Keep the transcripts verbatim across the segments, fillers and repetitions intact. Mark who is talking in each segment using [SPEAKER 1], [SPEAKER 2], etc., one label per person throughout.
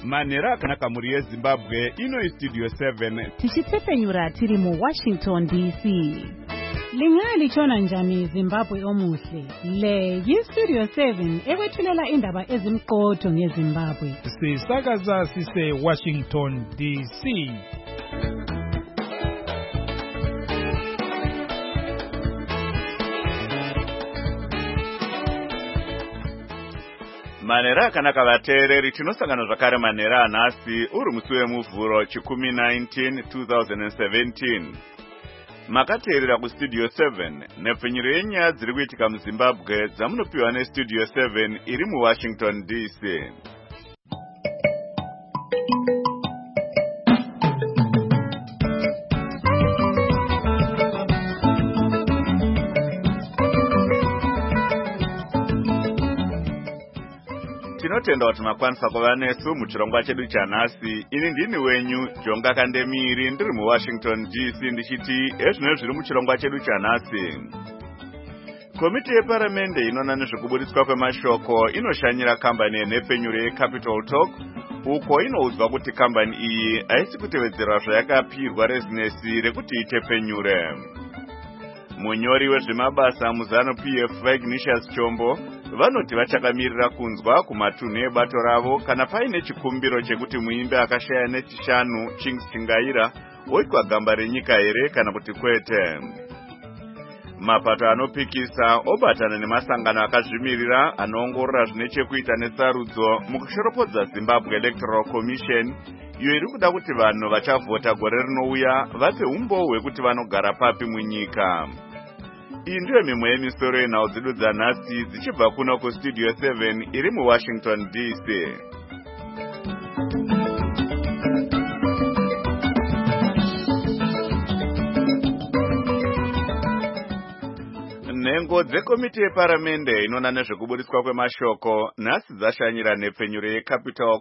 [SPEAKER 1] Manera kanaka muri yeZimbabwe ino Studio seven.
[SPEAKER 2] Tichitephenyura tiri mu Washington D C. Lingali chona njani Zimbabwe omuhle. Le yi Studio seven ekwethulela indaba ezimqotho ngeZimbabwe.
[SPEAKER 3] Sisakaza sise Washington D C.
[SPEAKER 1] Manera kanaka vateereri tinosangana zvakare manera anhasi uri musi wemuvhuro chikumi nineteen twenty seventeen. Makateerera kuStudio seven nepfenyuro yenyaya dziri kuitika muZimbabwe dzamunopiwa neStudio seven iri muWashington D C. Tinotenda kuti makwanisa kuva nesu muchirongwa chedu chanhasi. Ini ndini wenyu Jonga Kandemiri ndiri muWashington D C ndichiti ezvino zviri muchirongwa chedu chanhasi. Komiti yeparamende inoona nezvekuburitswa kwemashoko inoshanyira kambani yenhepfenyuro yeCapital Talk, uko inoudzwa kuti kambani iyi haisi kutevedzera zvayakapirwa rezinesi rekuti itepfenyure. Munyori wezvemabasa muZanu P F Ignatius Chombo vanoti vachakamirira kunzwa kumatunhu ebato ravo kana paine chikumbiro chekuti muimbi akashaya nechishanu Chings Chingaira oitwa gamba renyika here kana kuti kwete. Mapato anopikisa obatana nemasangano akazvimirira anoongorora zvine chekuita netsarudzo mukushoropodza Zimbabwe Electoral Commission iyo iri kuda kuti vanhu vachavhota gore rinouya vape umbowo hwekuti vanogara papi munyika. Iyi ndiyo mimwe yemisoro yenhau dzedu dzanhasi dzichibva kuno kuStudio seven iri muWashington D C. Nhengo dzekomiti yeparamende inoona nezvekuburitswa kwemashoko nhasi dzashanyira nhepfenyuro yeCapital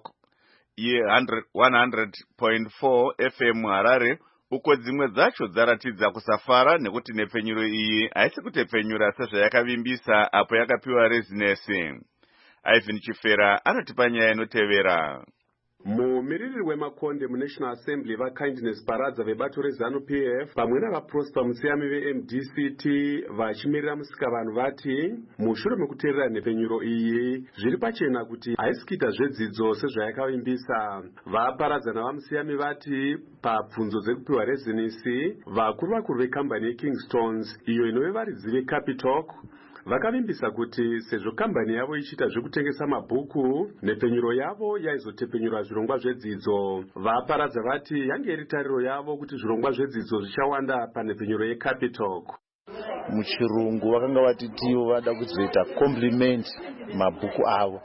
[SPEAKER 1] ye one hundred point four F M Harare, uko dzimwe dzacho dzaratidza kusafara nekuti nhepfenyuro iyi haisi kutepfenyura sezvayakavimbisa apo yakapiwa rezinesi. Ivan Chifera anotipa nyaya inotevera.
[SPEAKER 4] Mumiriri wemakonde muNational Assembly vaKindness Paradza vebato reZanu P F pamwe navaProsper Musiami veM D C T vachimirira musikavanhu vati mushure mekuteerera nhepfenyuro iyi zviri pachena kuti haisi kuita zvedzidzo sezvayakavimbisa. VaParadza navaMusiami vati pabvunzo dzekupiwa rezinesi vakuru vakuru vekambani yeKingstones iyo inove varidzi veCapital vakavimbisa kuti sezvo kambani yavo ichiita zvekutengesa mabhuku, nhepfenyuro yavo yaizotepfenyura zvirongwa zvedzidzo. VaParadza vati yange iri tariro yavo kuti zvirongwa zvedzidzo zvichawanda panhepfenyuro yeCapital.
[SPEAKER 5] Muchirungu vakanga vatitiwo vada kuzoita compliment mabhuku avo,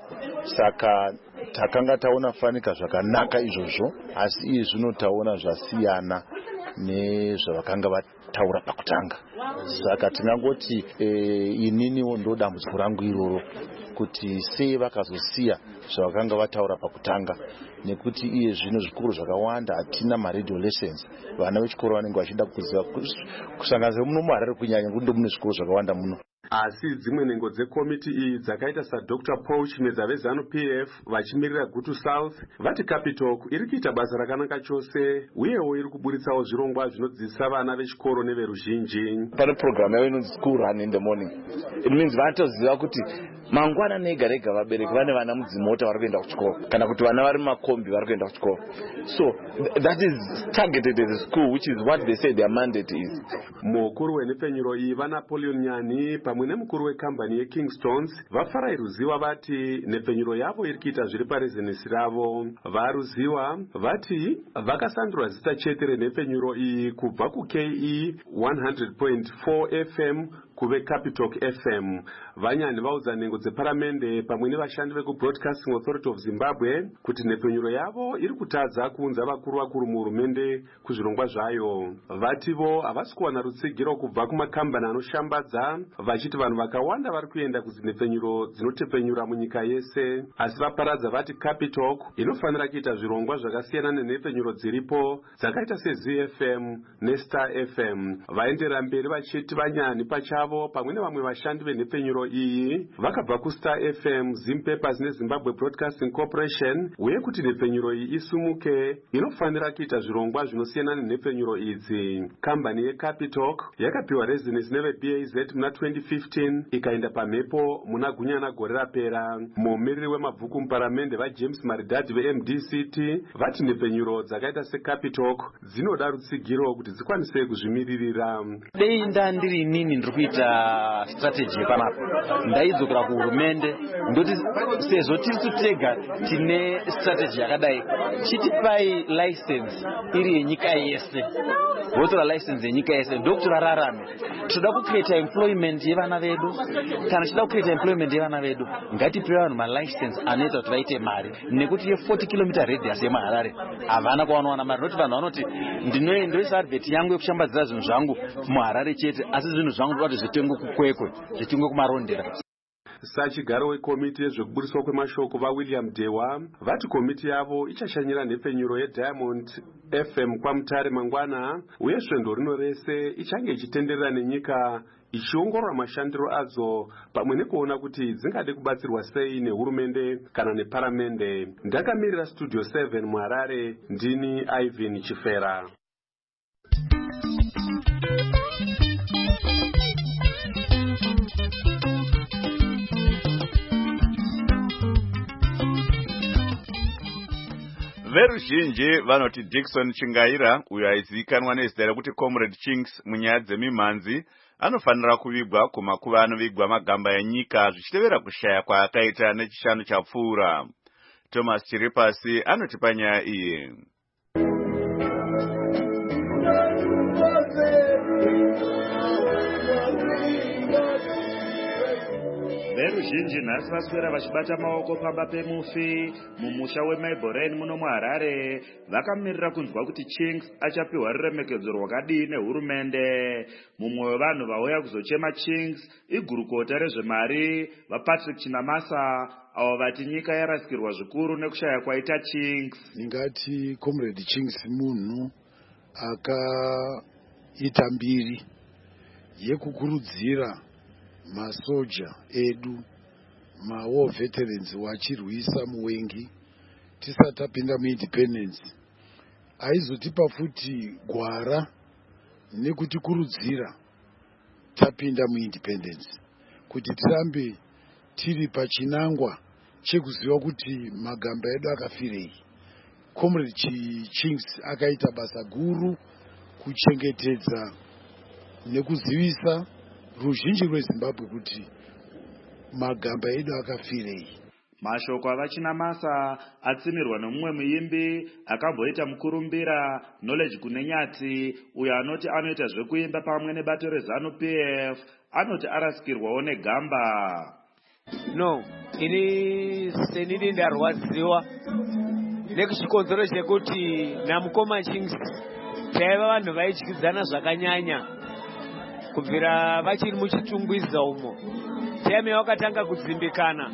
[SPEAKER 5] saka takanga taona fanika zvakanaka izvozvo, asi iye zvino taona zvasiyana nezvavakanga vataura pakutanga. Saka tinangoti e, ininiwo ndo dambudziko rangu iroro kuti sei vakazosiya zvavakanga vataura pakutanga, nekuti iye zvino zvikoro zvakawanda hatina maradio lessons. Vana vechikoro vanenge vachida kuziva kusanganisa muno muHarare kunyanya ndo mune zvikoro zvakawanda muno.
[SPEAKER 4] Asi dzimwe nhengo dzekomiti iyi dzakaita saDr Paul Chimedza veZanu P F vachimirira Gutu South vati Capital iri kuita basa rakanaka chose uyewo iri kuburitsawo zvirongwa zvinodzidzisa vana vechikoro neveruzhinji.
[SPEAKER 5] Pane program yavo inonzi School Run in the Morning. It means vanotoziva kuti mangwana nega rega vabereki vane vana mudzimota vari kuenda kuchikoro kana kuti vana vari mumakombi vari kuenda kuchikoro. So that is targeted at the school, which is what they say their mandate is.
[SPEAKER 4] Mukuru wenhepfenyuro iyi vaNapoleon Nyani pamwe nemukuru wekambani yeKingstones vafarairuziwa vati nhepfenyuro yavo iri kuita zviri parezinesi ravo. Varuziwa vati vakasandura zita chete renhepfenyuro iyi kubva kuK E one hundred point four F M kuve Capital F M. Vanyani vaudza nhengo dzeparamende pamwe nevashandi vekuBroadcasting Authority of Zimbabwe kuti nhepfenyuro yavo iri kutadza kuunza vakuru vakuru muhurumende kuzvirongwa zvayo. Vativo havasi kuwana rutsigiro kubva kumakambani anoshambadza vachiti vanhu vakawanda vari kuenda kuzinhepfenyuro dzinotepfenyura munyika yese, asi vaParadza vati Capital inofanira kuita zvirongwa zvakasiyana nenhepfenyuro dziripo dzakaita seZ F M neStar F M. Vaenderera mberi vachiti Vanyani pachavo yavo pamwe nevamwe vashandi venhepfenyuro iyi vakabva kuStar F M, Zim Papers neZimbabwe Broadcasting Corporation, uye kuti nhepfenyuro iyi isumuke inofanira kuita zvirongwa zvinosiyana nenhepfenyuro idzi. Kambani yeCapitalk yakapiwa residence neve-B A Z muna twenty fifteen ikaenda pamhepo muna gunyana gore rapera. Muomereri wemabvuku muparamende vaJames Maridadi ve-M D C T vati nhepfenyuro dzakaita seCapitalk dzinoda rutsigiro kuti dzikwanise kuzvimiririra.
[SPEAKER 6] Dei ndandiri inini ndiri kuita strategy panapa ndaidzokera kuhurumende ndoti sezvo tiri tega tine strategy yakadai chitipai license iri yenyika yese, votora license yenyika yese ndokuti rararame. Tinoda kucreate employment yevana vedu, kana tichida kucreate employment yevana vedu ngatipe vanhu malicense anoita kuti vaite mari, nekuti ye forty kilometer radius yemuHarare havana kwavanowana mari. Noti vanhu vanoti ndinoisa advert yangu yekushambadzira zvinhu zvangu muHarare chete, asi zvinhu zvangu ndoti zvitengwe kukwekwe, zvitengwe kumarondera.
[SPEAKER 4] Sachigaro wekomiti yezvekuburiswa kwemashoko vaWilliam Dewa vati komiti yavo ichashanyira nhepfenyuro yeDiamond F M kwaMutare mangwana, uye svendo rino rese ichange ichitenderera nenyika ichiongorora mashandiro adzo pamwe nekuona kuti dzingade kubatsirwa sei nehurumende kana neparamende. Ndakamirira Studio seven muHarare, ndini Ivan Chifera.
[SPEAKER 1] Veruzhinji vanoti Dickson Chingaira, uyo aizivikanwa nezita rekuti Comrade Chinks munyaya dzemimhanzi, anofanira kuvigwa kumakuva anovigwa magamba enyika zvichitevera kushaya kwaakaita nechishanu chapfuura. Thomas Chiripasi anotipa nyaya iyi.
[SPEAKER 7] Veruzhinji nhasi vaswera vachibata maoko pamba pemufi mumusha weMaibhoreni muno muHarare vakamirira kunzwa kuti Chinks achapiwa ruremekedzo rwakadii nehurumende. Mumwe wevanhu vauya kuzochema Chinks igurukota rezvemari vaPatrick Chinamasa, avo vati nyika yarasikirwa zvikuru nekushaya kwaita Chinks.
[SPEAKER 8] Ndingati Comrade Chinks munhu akaita mbiri yekukurudzira masoja edu mawar veterans wachirwisa muwengi tisati tapinda muindependence. Aizotipa futi gwara nekutikurudzira tapinda muindependence kuti tirambe tiri pachinangwa chekuziva kuti magamba edu akafirei. Comrade Chinks akaita basa guru kuchengetedza nekuzivisa ruzhinji rweZimbabwe kuti magamba edu akafirei.
[SPEAKER 7] Mashoko avaChinamasa atsimirwa nomumwe muimbi akamboita mukurumbira Knowledge Kunenyati, uyo anoti anoita zvekuimba pamwe nebato reZanu P F, anoti arasikirwawo negamba.
[SPEAKER 9] No, ini senini ndarwadziwa nekuchikonzero chekuti namukoma Chinks taiva vanhu vaityidzana zvakanyanya kubvira vachiri muchitungwiza umo. Teme wakatanga kudzimbikana.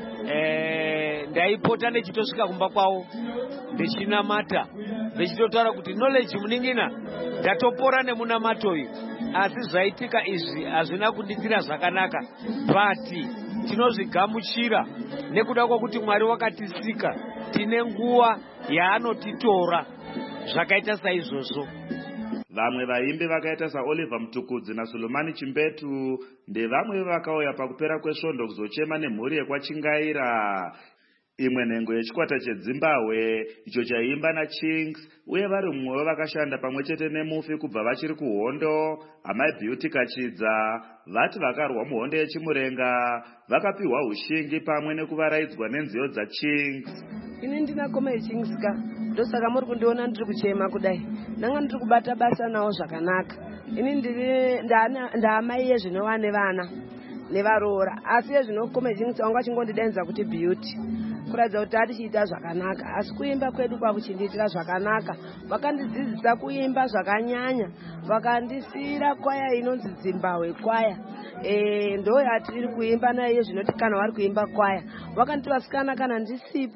[SPEAKER 9] Eh, ndaipota nechitosvika kumba kwavo ndichinamata ndichitotaura kuti Knowledge muningina ndatopora nemunamato uyu, asi zvaitika izvi hazvina kunditira zvakanaka, but tinozvigamuchira nekuda kwokuti Mwari wakatisika tine nguva yaanotitora zvakaita saizvozvo.
[SPEAKER 7] Vamwe vaimbi vakaita saOliver Mutukudzi naSulumani Chimbetu ndevamwe vakauya pakupera kwesvondo kuzochema nemhuri yekwaChingaira. Imwe nhengo yechikwata cheZimbabwe icho chaiimba naChinks, uye vari mumwe vakashanda pamwe chete nemufi kubva vachiri kuhondo, Amai Beauty Kachidza, vati vakarwa muhondo yechimurenga vakapiwa ushingi pamwe nekuvaraidzwa nenziyo dzaChinks.
[SPEAKER 10] Ini ndina Comrade Chinks ka ndosaka muri kundiona ndiri kuchema kudai, nanga ndiri kubata basa nawo zvakanaka. Ini ndiri ndaamai yezvinova nevana nevaroora, asi yezvino Comrade Chinks wangu achingondidainza kuti Beauty, kuratidza kuti atichiita zvakanaka, asi kuimba kwedu kwakuchindiitira zvakanaka. Vakandidzidzisa kuimba zvakanyanya, vakandisiyira kwaya inonzi Zimbabwe kwaya. Eh, ndo yatiri kuimba nayo zvinoti kana vari kuimba kwaya. Vakandivasikana kana ndisipo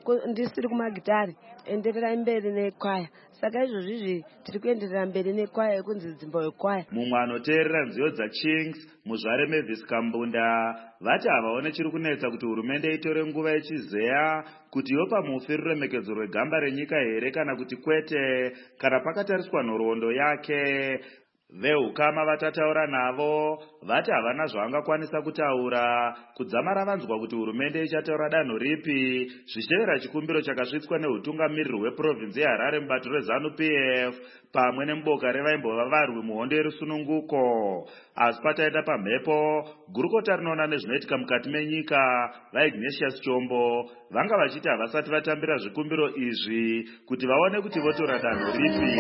[SPEAKER 10] ndisiri kumagitari enderera mberi nekwaya. Saka izvozvizvi tiri kuenderera mberi nekwaya yekunzi dzimbo yekwaya.
[SPEAKER 7] Mumwe anoteerera nziyo dzaChinks muzvare Mavis Kambunda vati havaone chiri kunetsa kuti hurumende itore nguva ichizeya kuti yopa mufi ruremekedzo rwegamba renyika here kana kuti kwete kana pakatariswa nhoroondo yake. Veukama vatataura navo vati havana zvavangakwanisa kutaura kudzamara vanzwa kuti hurumende ichataura danho ripi zvichitevera chikumbiro chakasvitswa neutungamiriri hweprovinzi yeHarare mubato reZANU P F pamwe nemuboka revaimbova varwi muhondo yerusununguko. Asi pataenda pamhepo gurukota rinoona nezvinoitika mukati menyika vaIgnatius Chombo vanga vachiti havasati vatambira zvikumbiro izvi kuti vaone kuti votora danho ripi.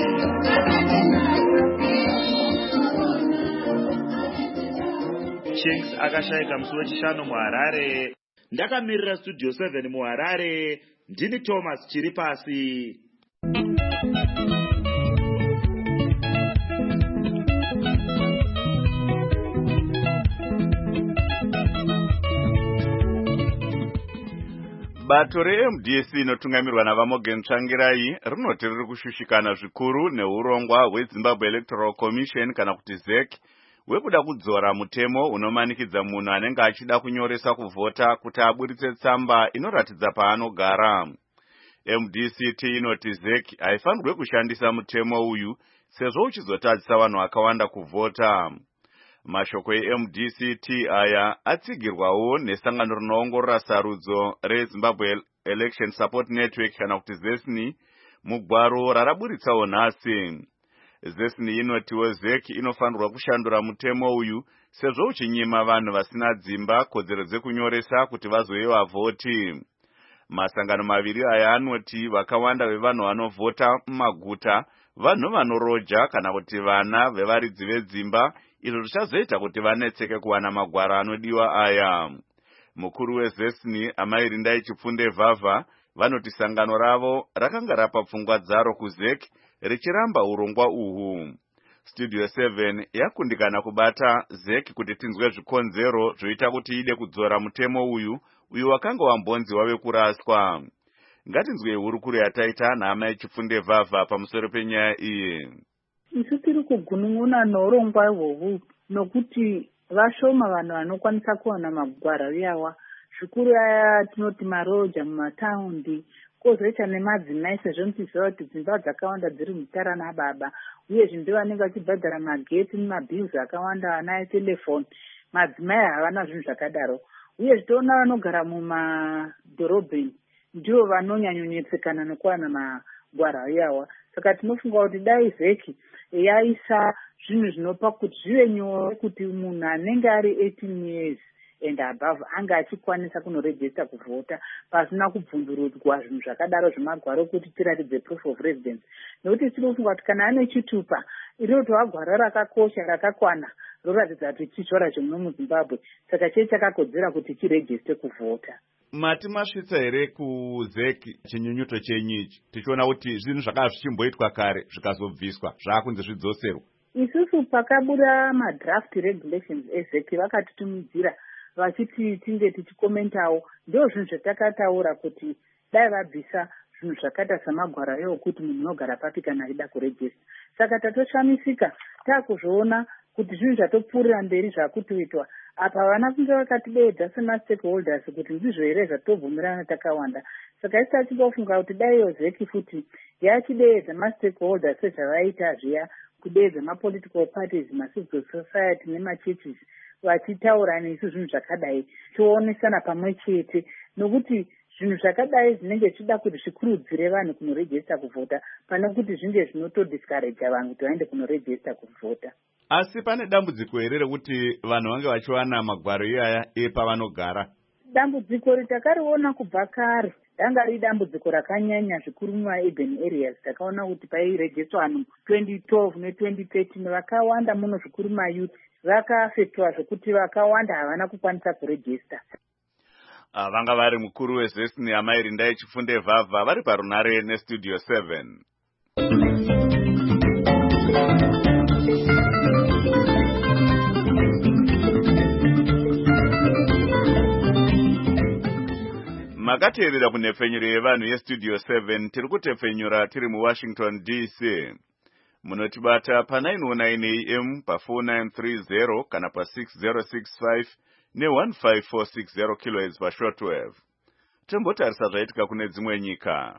[SPEAKER 7] Chinks akashayika musi wechishanu muHarare. Ndakamirira studio seven muHarare. Ndini Thomas Chiripasi.
[SPEAKER 1] Bato re-M D C inotungamirwa naVamogen Tsvangirai rinoti riri kushushikana zvikuru neurongwa hweZimbabwe Electoral Commission kana kuti Z E C wekuda kudzora mutemo unomanikidza munhu anenge achida kunyoresa kuvhota kuti aburitse tsamba inoratidza paanogara. M D C T inoti Z E C haifanirwe kushandisa mutemo uyu sezvo uchizotadzisa vanhu vakawanda kuvhota. Mashoko e-M D C T aya atsigirwawo nesangano rinoongorora sarudzo reZimbabwe Election Support Network kana kuti Z E S N I mugwaro raraburitsawo nhasi. Z E S N I inotiwo Z E C inofanirwa kushandura mutemo uyu sezvo uchinyima vanhu vasina dzimba kodzero dzekunyoresa kuti vazove vavhoti. Masangano maviri aya anoti vakawanda vevanhu vanovhota mumaguta vanhu vanoroja kana kuti vana vevaridzi vedzimba, izvo zvichazoita kuti vanetseke kuwana magwaro anodiwa aya. Mukuru weZ E S N I Amairindai Chipfunde Vhavha vanoti sangano ravo rakanga rapa pfungwa dzaro kuZ E C richiramba urongwa uhu. Studio seven yakundikana kubata Z E C kuti tinzwe zvikonzero zvoita kuti ide kudzora mutemo uyu uyu wakanga wambonzi wave kuraswa. Ngatinzwe hurukuru yataita naAmai Chipfunde Vhavha pamusoro penyaya iyi.
[SPEAKER 11] Isu tiri kugunun'una nourongwa ihwohwu nokuti vashoma vanhu vanokwanisa kuwana magwaro iyawa. Zvikuru aya tinoti maroja mumataundi, kozoita nemadzimai sezvo muchiziva kuti dzimba dzakawanda dziri mutara nababa, uyezve ndivo vanenge vachibhadhara magetsi nemabhilzi akawanda ana etelefoni. Madzimai havana zvinhu zvakadaro. Uyezve toona vanogara mumadhorobheni ndivo vanonyanyonetsekana nokuwana magwaro iyawa. Saka tinofunga kuti dai Z E C yaisa zvinhu zvinopa kuti zvive nyore kuti munhu anenge ari eighteen years and above anga achikwanisa kunorejista kuvhota pasina kubvundurudzwa zvinhu zvakadaro zvemagwaro kuti tiratidze proof of residence. Nokuti tinofunga kuti kana ane chitupa irotova gwaro rakakosha rakakwana roratidza kuti chizvora chemune muZimbabwe, saka chee chakakodzera kuti chirejiste kuvhota.
[SPEAKER 1] Mati masvitsa here kuZ E C chinyunyuto chenyu ichi tichiona kuti zvinhu zvakanga zvichimboitwa kare zvikazobviswa zvaakunze zvidzoserwa?
[SPEAKER 11] Isusu pakabuda madraft regulations eZ E C vakatitumidzira vachiti tinge tichikomentawo, ndio zvinhu zvatakataura kuti dai vabvisa zvinhu zvakaita samagwaro ewo kuti munhu unogara papi kana achida kurejista. Saka tatoshamisika taakuzviona kuti zvinhu zvatopfuurira mberi zvakutoitwa apa vana kunge vakatideedza semastakeholders kuti ndizvo here zvatobvumirana takawanda. Saka isi tachingofunga kuti dai iyo Z E C futi yachideedza mastakeholders sezvavaita zviya, kudeedza mapolitical parties, macivil society nemachurches vachitaura nesu zvinhu zvakadai, toonesana pamwe chete, nokuti zvinhu zvakadai zvinenge zvichida kuti zvikurudzire vanhu kunorejista kuvhota pane kuti zvinge zvinotodiscourage vanhu kuti vaende kunorejista kuvhota.
[SPEAKER 1] Asi pane dambudziko here rekuti vanhu vange vachiwana magwaro iyaya epavanogara?
[SPEAKER 11] Dambudziko ritakariona kubva kare ranga riri dambudziko rakanyanya zvikuru mumaurban areas. Takaona kuti pairejistwa vanhu twenty twelve ne twenty thirteen vakawanda muno zvikuru mayouth vakaafektwa zvekuti vakawanda havana kukwanisa kurejista.
[SPEAKER 1] Uh, vanga vari mukuru weZ E S N I Amairindai Chipfunde Vhavha vari parunare neStudio seven. makateerera kunhepfenyuro yevanhu yestudio seven tiri kutepfenyura tiri muwashington D C. Munotibata pa nine oh nine A M pa four nine three zero kana pa six zero six five ne one five four six zero kilohertz pa shortwave. Tombotarisa zvaitika kune dzimwe nyika.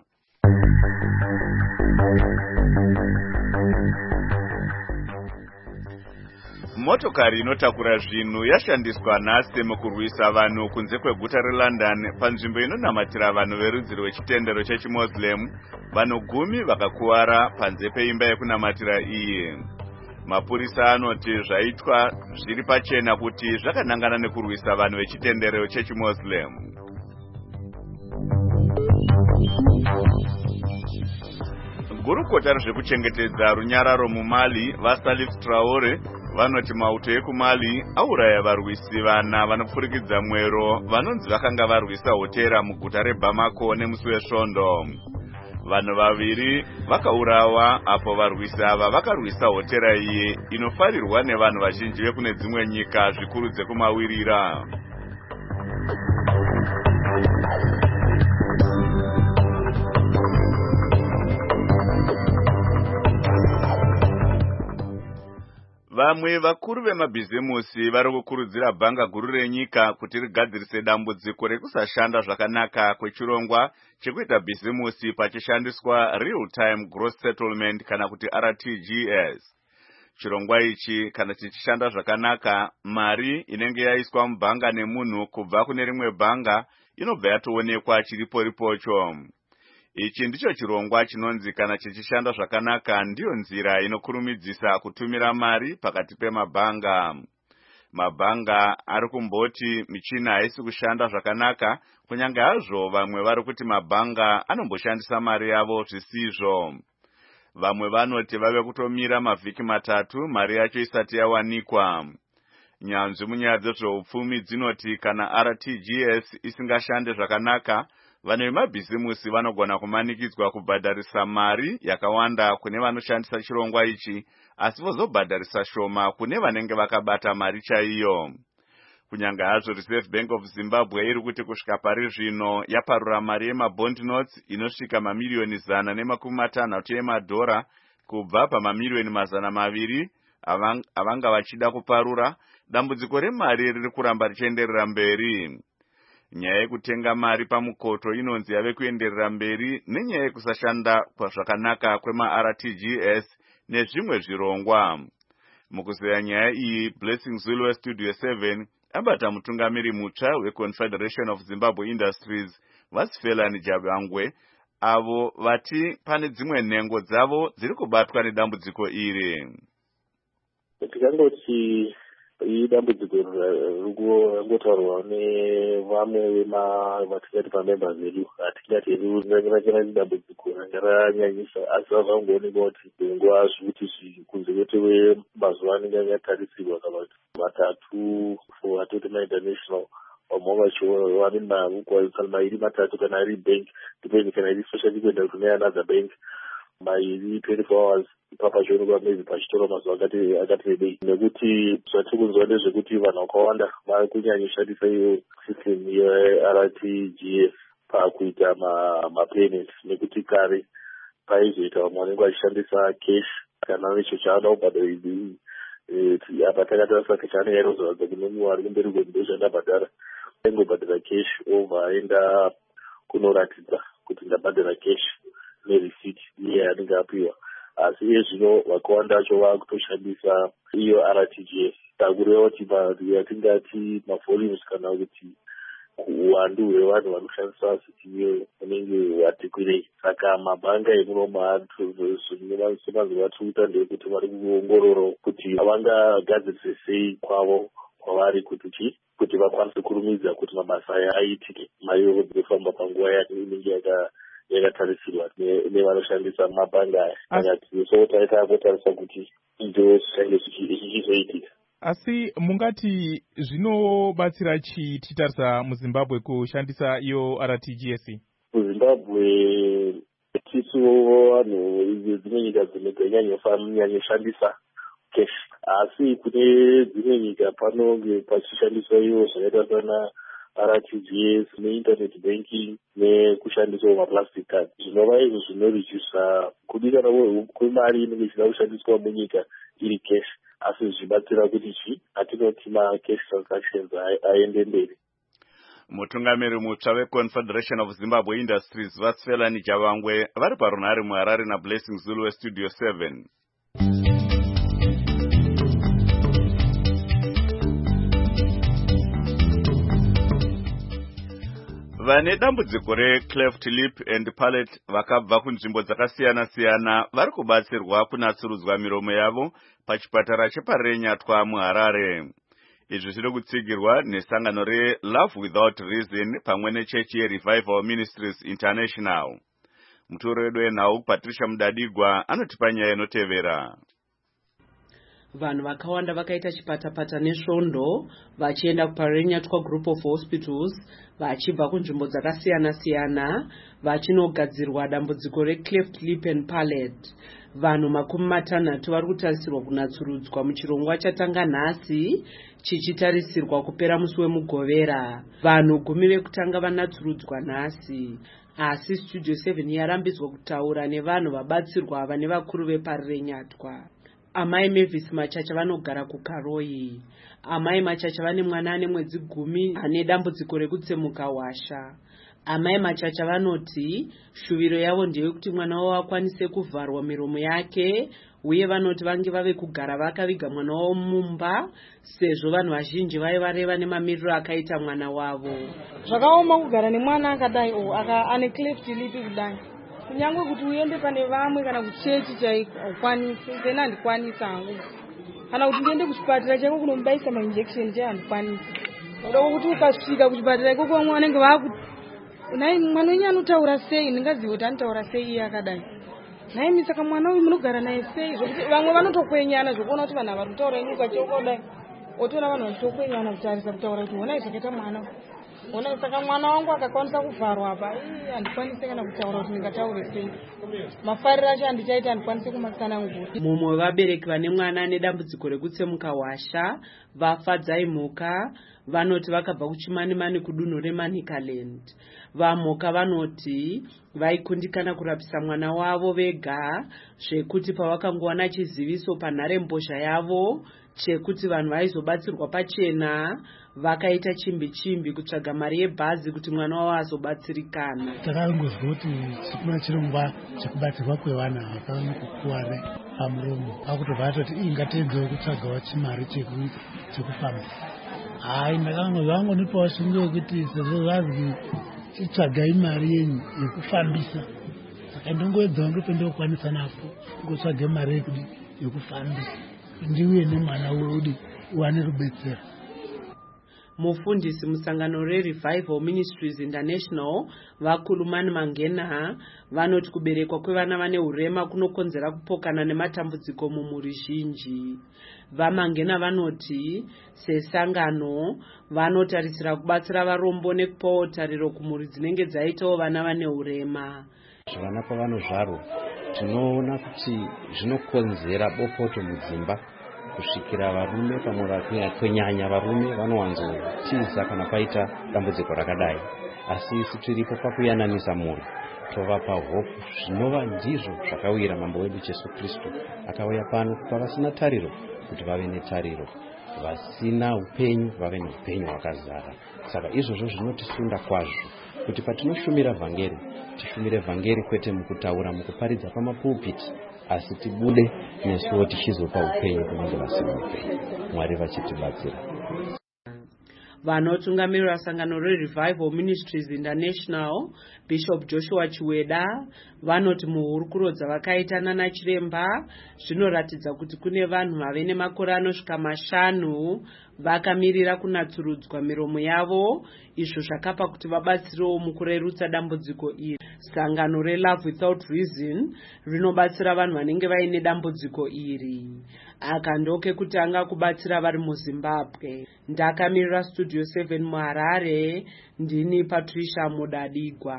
[SPEAKER 1] Motokari inotakura zvinhu yashandiswa nhasi mukurwisa vanhu kunze kweguta reLondon panzvimbo inonamatira vanhu verudzi rwechitendero chechiMuslim. Vanhu gumi vakakuwara panze peimba yekunamatira iyi. Mapurisa anoti zvaitwa zviri pachena kuti zvakanangana nekurwisa vanhu vechitendero chechiMuslim. Gurukota rezvekuchengetedza runyararo muMali vaSalif Traore vanoti mauto ekuMali auraya varwisi vana vanopfurikidza mwero vanonzi vakanga varwisa hotera muguta reBamako nemusi wesvondo. Vanhu vaviri vakaurawa apo varwisi ava vakarwisa hotera iyi inofarirwa nevanhu vazhinji vekune dzimwe nyika zvikuru dzekumawirira. Vamwe vakuru vemabhizimusi vari kukurudzira bhanga guru renyika kuti rigadzirise dambudziko rekusashanda zvakanaka kwechirongwa chekuita bhizimusi pachishandiswa real time gross settlement kana kuti R T G S. Chirongwa ichi kana chichishanda zvakanaka, mari inenge yaiswa mubhanga nemunhu kubva kune rimwe bhanga inobva yatoonekwa chiripo ripocho. Ichi ndicho chirongwa chinonzi kana chichishanda zvakanaka ndiyo nzira inokurumidzisa kutumira mari pakati pemabhanga. Mabhanga ari kumboti michina haisi kushanda zvakanaka, kunyange hazvo vamwe vari kuti mabhanga anomboshandisa mari yavo zvisizvo. Vamwe vanoti vave kutomira mavhiki matatu mari yacho isati yawanikwa. Nyanzvi munyaya dzezveupfumi dzinoti kana R T G S isingashande zvakanaka, vanhu vemabhizimusi vanogona kumanikidzwa kubhadharisa mari yakawanda kune vanoshandisa chirongwa ichi, asi vozobhadharisa shoma kune vanenge vakabata mari chaiyo. Kunyange hazvo Reserve Bank of Zimbabwe iri kuti kusvika pari zvino yaparura mari yemabond notes inosvika mamiliyoni zana nemakumi matanhatu emadhora kubva pamamiliyoni mazana maviri avanga vachida kuparura. Dambudziko remari riri kuramba richienderera mberi. Nyaya yekutenga mari pamukoto inonzi yave kuenderera mberi nenyaya yekusashanda zvakanaka kwema R T G S nezvimwe zvirongwa. Mukuzeya nyaya iyi, Blessing Zulu weStudio seven abata mutungamiri mutsva weConfederation of Zimbabwe Industries Vasifelani Jabangwe, avo vati pane dzimwe nhengo dzavo dziri kubatwa nedambudziko iri.
[SPEAKER 12] Tikangoti idambudziko ringotaurwa nevamwe vatingati pamembers vedu, hatingati hedu rakina idambudziko ranga ranyanyisa, asi zvazvangoonekwa kuti nguva zvikuti kunze kwete mazuva anenge angatarisirwa kana matatu for atoti mainternational vamwe vacho vane mavukwa mairi matatu kana ari bank depende kana iri social kuenda kune another bank mairi twenty-four hours ipapa zvionekwa maybe pachitora mazuva akati rebei, nekuti zvatiri kunzwa ndezvekuti vanhu vakawanda vari kunyanya kushandisa iyo system ye-R T G S pakuita mapayment, nekuti kare paizoita vamwe vanenge vachishandisa cash kana necho chaanoda kubhadhara apa takatarisa cash anenge airozoradza kune mumwe ari kumberi kwendo chandabhadhara aingobhadhara cash obva aenda kunoratidza kuti ndabhadhara cash nereceipt iye anenge apiwa. Asi iye zvino vakawanda vacho vakutoshandisa iyo R T G S, takureva kuti yatingati mavolumes kana kuti uwandu hwevanhu vanoshandisa system iyo unenge hwati kwirei. Saka mabhanga emunomo semazuva atiri kuita ndeyekuti vari kuongorora kuti vangagadzirise sei kwavo kwavari kuti kuti vakwanise kurumidza kuti mabasa aya aitike, mari dzofamba panguva inenge yaka yakatarisirwa nevanoshandisa mabhanga aya. Akati so taita kutarisa kuti ndo zvinenge zvichizoitika.
[SPEAKER 3] Asi mungati zvinobatsira chii tichitarisa muZimbabwe kushandisa iyo R T G S?
[SPEAKER 12] MuZimbabwe tisu vanhu dzimwe nyika dzinonyanyoshandisa cash, asi kune dzimwe nyika panonge pachishandiswa iyo zvakaita sana R T G S ne-internet banking nekushandiswa maplastic card. Zvinova izvo zvinoredusa kudikana kwemari inenge ichida kushandiswa munyika iri cash, asi zvichibatsira kuti chi hatinoti ma-cash transactions aende mberi.
[SPEAKER 1] Mutungamiri mutsva weConfederation of Zimbabwe Industries Vasfelani Javangwe vari parunhare muHarare naBlessing Zulu weStudio seven. Vane dambudziko recleft lip and palate vakabva kunzvimbo dzakasiyana-siyana vari kubatsirwa kunatsurudzwa miromo yavo pachipatara cheparenyatwa muHarare. Izvi zviri kutsigirwa nesangano reLove Without Reason pamwe nechechi yeRevival Ministries International. Mutoro wedu wenhau Patricia Mudadigwa anotipa nyaya inotevera.
[SPEAKER 13] Vanhu vakawanda vakaita chipatapata nesvondo vachienda kuparenyatwa Group of Hospitals vachibva kunzvimbo dzakasiyana-siyana vachinogadzirwa dambudziko recleft lip and palate. Vanhu makumi matanhatu vari kutarisirwa kunatsurudzwa muchirongwa chatanga nhasi chichitarisirwa kupera musi wemugovera. Vanhu gumi vekutanga vanatsurudzwa nhasi. Asi Studio seven yarambidzwa kutaura nevanhu vabatsirwa ava nevakuru veparenyatwa. Amai Mavis Machacha vanogara kuKaroi. Amai Machacha vane mwana ane mwedzi gumi ane dambudziko rekutsemuka washa. Amai Machacha vanoti shuviro yavo ndeyekuti mwana wavo akwanise kuvharwa miromo yake, uye vanoti vange vave kugara vakaviga mwana wavo mumba sezvo vanhu vazhinji vai vareva nemamiriro akaita mwana wavo.
[SPEAKER 14] Zvakaoma kugara nemwana akadai o aka ane cleft lip kudai. Kunyange kuti uende pane vamwe kana kuchechi chaiko ukwanise, sena handikwanisa hangu. Kana kuti ndiende kuchipatara chaiko kunomubaisa ma-injection chaiko handikwanisa. Ndoko kuti ukasvika kuchipatara ikoko vamwe vanenge vakuti nai mwana wenyu anotaura sei, ndingaziva kuti anotaura sei iye akadai. Nai misaka mwana uyu munogara naye sei, zvokuti vamwe vanotokwenyana zvokuona kuti vanhu vari kutaura imi ukacheuka kudai. Otoona vanhu vachitokwenyana kutarisa kutaura kuti honai zvakaita mwana. Honai saka mwana wangu akakwanisa kuvharwa apa, ii handikwanise kana kutaura kuti ndingataure sei. Mafariro acho handichaita handikwanise kumatsanangura.
[SPEAKER 13] Mumwe wevabereki vane mwana ane dambudziko rekutsemuka washa vafadzai mhuka vanoti vakabva kuchimanimani kudunhu reManicaland. Vamhuka vanoti vaikundikana kurapisa mwana wavo vega zvekuti pavakangowana chiziviso panharembozha yavo chekuti vanhu vaizobatsirwa pachena vakaita chimbi chimbi kutsvaga mari yebhazi kuti mwana wavo azobatsirikana.
[SPEAKER 15] Takangozwa kuti sikuna chirongwa chekubatsirwa kwevana vakakuware pamuromo pakutobva atoti ingatedzewo kutsvagawo chimari chekufamba. Hai, ndakangozvangonipawo shungu yekuti sezvo zvazi chitsvagai mari yenyu yekufambisa, saka ndongoedzawo ndopendokwanisa napo ngotsvage mari yekufambisa ndiuye nemwana weudi uwane rubetsero.
[SPEAKER 13] Mufundisi musangano reRevival Ministries International Vakulumani Mangena vanoti kuberekwa kwevana vane urema kunokonzera kupokana nematambudziko mumhuri zhinji. Vamangena vanoti sesangano vanotarisira kubatsira varombo nekupawo tariro kumhuri dzinenge dzaitawo vana vane urema.
[SPEAKER 16] Zvana pavanozvarwa tinoona kuti zvinokonzera bopoto mudzimba kusvikira varume pamwe kwenyanya varume vanowanzotiza kana paita dambudziko rakadai. Asi isi tiripo pakuyananisa mhuri tovapa hope zvinova ndizvo zvakawira mambo wedu Jesu Kristu akauya pano kupa vasina tariro kuti vave netariro, vasina upenyu vave neupenyu hwakazara. Saka izvozvo zvinotisunda kwazvo kuti patinoshumira vhangeri tishumire vhangeri kwete mukutaura mukuparidza pamapulpiti, asi tibude nesuwo tichizopa upenyu kunenge vasina upenyu, Mwari vachitibatsira.
[SPEAKER 13] Vanotungamirira sangano reRevival Ministries International Bishop Joshua Chiweda vanoti muhurukuro dzavakaitana nachiremba zvinoratidza kuti kune vanhu vave nemakore anosvika mashanu vakamirira kunatsurudzwa miromo yavo, izvo zvakapa kuti vabatsirewo mukurerutsa dambudziko iri. Sangano reLove Without Reason rinobatsira vanhu vanenge vaine dambudziko iri. Aka ndoke kutanga kubatsira vari muZimbabwe. Ndakamirira Studio seven muHarare, ndini Patricia Mudadigwa.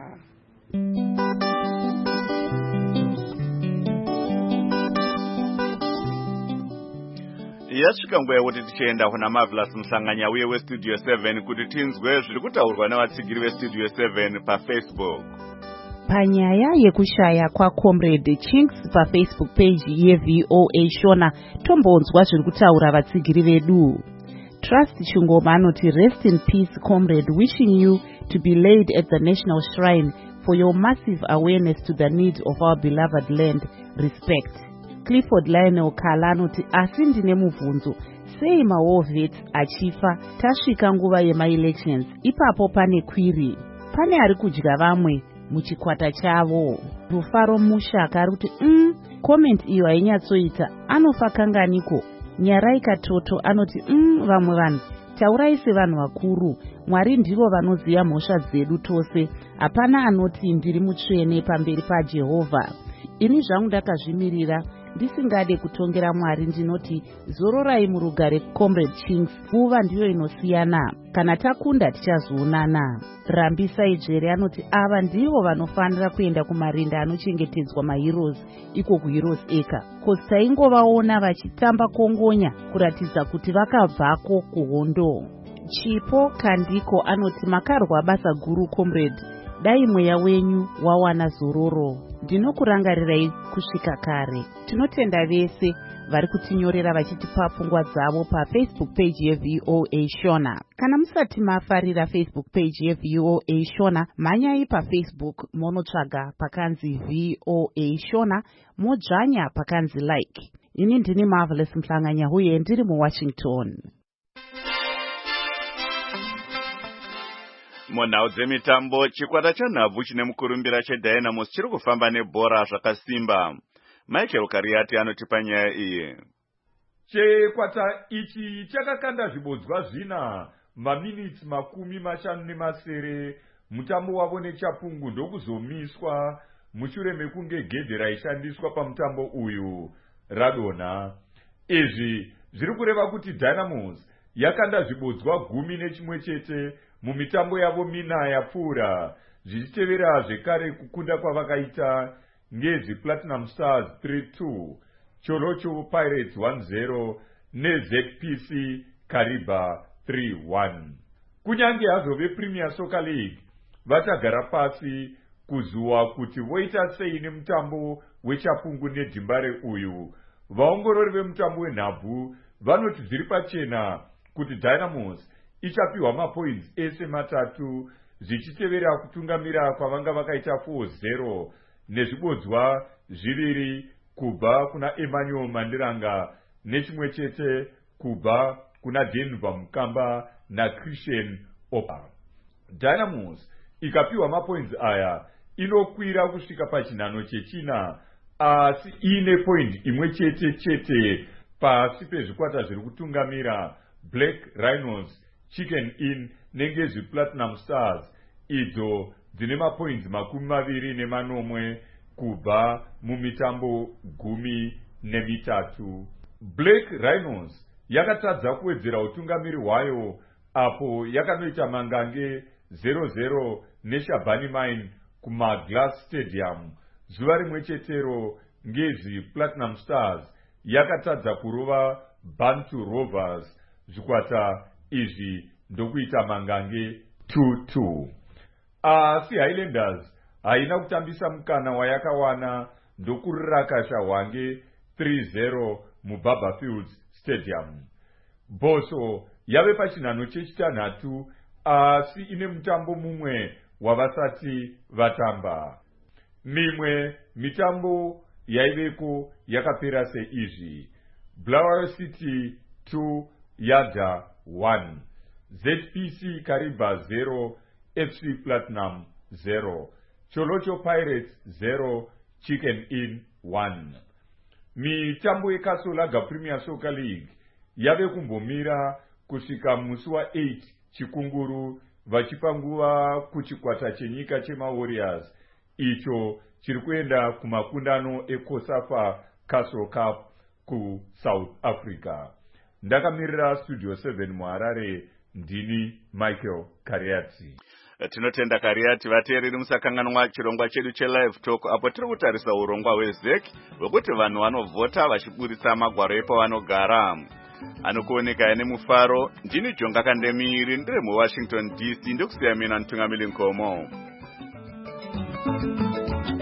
[SPEAKER 1] yasvika nguva yekuti tichienda kuna Marvelous Musanganya uye westudio seven kuti tinzwe zviri kutaurwa nevatsigiri vestudio seven paFacebook.
[SPEAKER 17] Panyaya yekushaya kwaComrade Chinks paFacebook page yeV O A Shona tombonzwa zviri kutaura vatsigiri vedu. Trust Chungoma anoti rest in peace comrade, wishing you to be laid at the national shrine for your massive awareness to the needs of our beloved land. Respect. Clifford Lionel Kala anoti asi ndine mubvunzo, sei mawar vets achifa tasvika nguva yema-elections ipapo pane kwiri, pane ari kudya vamwe muchikwata chavo. Rufaro Mushaka ari kuti mm, comment iyo hainyatsoita, anofa kanganiko. Nyaraika Toto anoti mm, vamwe vanhu taurai sevanhu vakuru, Mwari ndivo vanoziva mhosva dzedu tose, hapana anoti ndiri mutsvene pamberi paJehovha. Ini zvangu ndakazvimirira ndisingade kutongera Mwari ndinoti zororai murugare Comrade Chinks, nguva ndiyo inosiyana, kana takunda tichazoonana. Rambisa Ijere anoti ava ndivo vanofanira kuenda kumarinda anochengetedzwa maheroes iko kuHeroes Acre, kosi taingovaona vachitamba kongonya kuratidza kuti vakabvako kuhondo. Chipo Kandiko anoti makarwa basa guru Comrade, dai mweya wenyu wawana zororo, ndinokurangarirai kusvika kare. Tinotenda vese vari kutinyorera vachitipa pfungwa dzavo paFacebook page yeV O A Shona. Kana musati mafarira Facebook page yeV O A Shona, manyai paFacebook monotsvaga pakanzi V O A Shona, modzvanya pakanzi like. Ini ndini Marvelous Musanganya uye ndiri muWashington.
[SPEAKER 1] Munhau dzemitambo, chikwata chanhabvu chine mukurumbira cheDynamos chiri kufamba nebhora zvakasimba. Michael Kariati anotipa nyaya iyi.
[SPEAKER 18] Chikwata ichi chakakanda zvibodzwa zvina maminitsi makumi mashanu nemasere. Mutambo wavo neChapungu ndokuzomiswa mushure mekunge gedhe raishandiswa pamutambo uyu radonha. Izvi zviri kureva kuti Dynamos yakanda zvibodzwa gumi nechimwe chete mumitambo yavo mina yapfuura, zvichitevera zvekare kukunda kwavakaita ngezi Platinum Stars three two, Chorocho Pirates one zero neZ P C Kariba three one. Kunyange hazvo vePremier Soccer League vachagara pasi kuzuwa kuti voita sei nemutambo weChapungu neDhimbare uyu, vaongorori vemutambo wenhabvu vanoti zviri pachena kuti Dynamos ichapiwa mapoints ese matatu, zvichitevera kutungamira kwavanga vakaita four zero nezvibodzwa zviviri kubva kuna Emmanuel Mandiranga nechimwe chete kubva kuna Denver Mukamba naChristian Opa. Dynamos ikapiwa mapoints aya inokwira kusvika pachinhano chechina, asi ine point imwe chete chete pasi pezvikwata zviri kutungamira Black Rhinos, Chicken Inn nengezi Platinum Stars, idzo dzine mapoints makumi maviri nemanomwe kubva mumitambo gumi nemitatu. Black Rhinos yakatadza kuwedzera utungamiri hwayo apo yakanoita mangange zero zero neShabani Mine kumaGlass Stadium. Zuva rimwe chetero ngezi Platinum Stars yakatadza kurova Bantu Rovers, zvikwata izvi ndokuita mangange two two. Asi Highlanders haina kutambisa mukana wayakawana ndokurakasha hwange three zero muBaba Fields Stadium. Boso yave pachinhano chechitanhatu, asi ine mutambo mumwe wavasati vatamba. Mimwe mitambo yaiveko yakapera seizvi: Blair City two Yada one, Z P C Kariba zero, F C Platinum zero, Cholocho Pirates zero, Chicken Inn one. Mitambo yekasolaga Premier Soccer League yave kumbomira kusvika musi wa8 Chikunguru vachipa nguva kuchikwata chenyika chemaWarriors, icho chiri kuenda kumakundano eCOSAFA Castle Cup kuSouth Africa. Ndakamirira Studio seven muHarare, ndini Michael Kariati.
[SPEAKER 1] Tinotenda Kariati. Vateereri musakanganwa chirongwa chedu cheLive Talk, apo tiri kutarisa urongwa hweZek hwekuti vanhu vanovhota vachiburitsa magwaro epavanogara. anokuoneka nemufaro. Ndini Jonga Kandemiri ndiri muWashington D C ndokusiya mina Ntungamili Nkomo.